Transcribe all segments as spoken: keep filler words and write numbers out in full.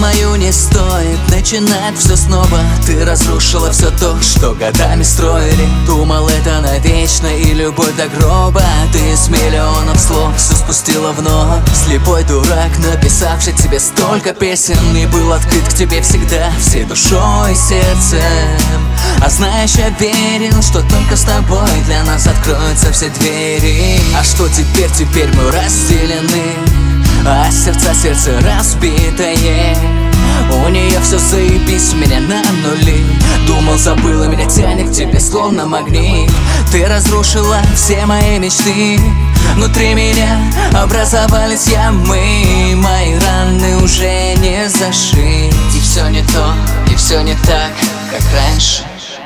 Думаю, не стоит начинать все снова. Ты разрушила все то, что годами строили. Думал, это навечно и любовь до гроба. Ты с миллионов слов все спустила в ног. Слепой дурак, написавший тебе столько песен, и был открыт к тебе всегда, всей душой и сердцем. А знаешь, я верил, что только с тобой для нас откроются все двери. А что теперь, теперь мы разделены, а сердца, сердце разбитое. У нее все заебись, у меня на нули. Думал, забыла, меня тянет к тебе словно магнит. Ты разрушила все мои мечты. Внутри меня образовались ямы. Мои раны уже не зашить. И все не то, и все не так, как раньше.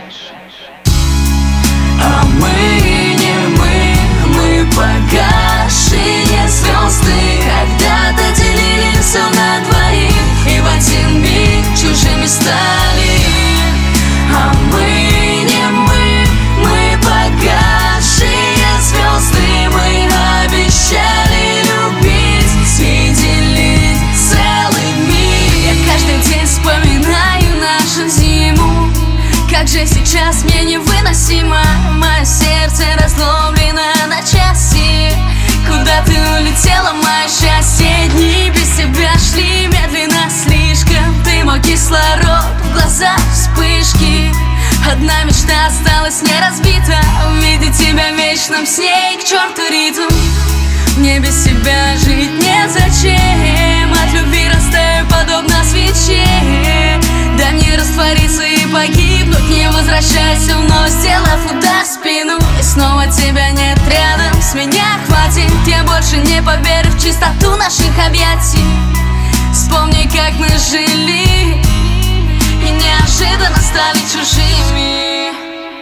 А мы не мы, мы погасшие звезды. Когда-то делили все на двоих, и в один миг чужими стали. А мы не мы, мы погасшие звезды. Мы обещали любить и делить целый мир. Я каждый день вспоминаю нашу зиму. Как же сейчас мне невыносимо. Мое сердце разломлено на части. Куда ты улетела, мое счастье? Дни без тебя шли медленно слишком. Ты мой кислород, в глазах вспышки. Одна мечта осталась не разбита. Увидеть тебя в вечном сне, и к черту ритм. Мне без тебя жить незачем. От любви растаю подобно свече. Дай мне раствориться и погибнуть. Не возвращайся вновь, сделав удар в спину. И снова тебя нет рядом, с меня хватит. Я больше не поверю в чистоту наших объятий. Вспомни, как мы жили, и неожиданно стали чужими.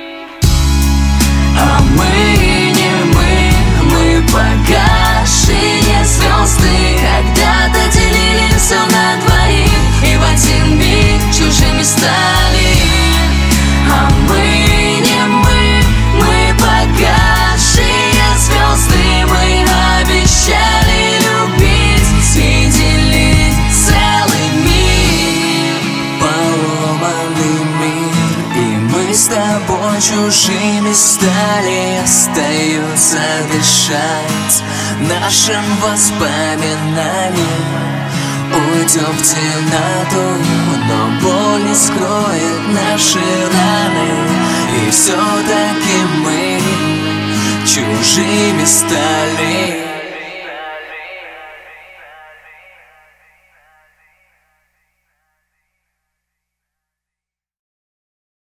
А мы не мы, мы погасшие звезды. Когда-то делили все на двоих, и в один миг чужими стали. А мы не мы, мы погасшие звезды. Мы обещали любить и делить целый мир. Поломанный мир, и мы с тобой чужими стали. Остается дышать нашим воспоминаниям. Уйдем в темноту, но боль не скроет наши раны. И все-таки мы чужими стали.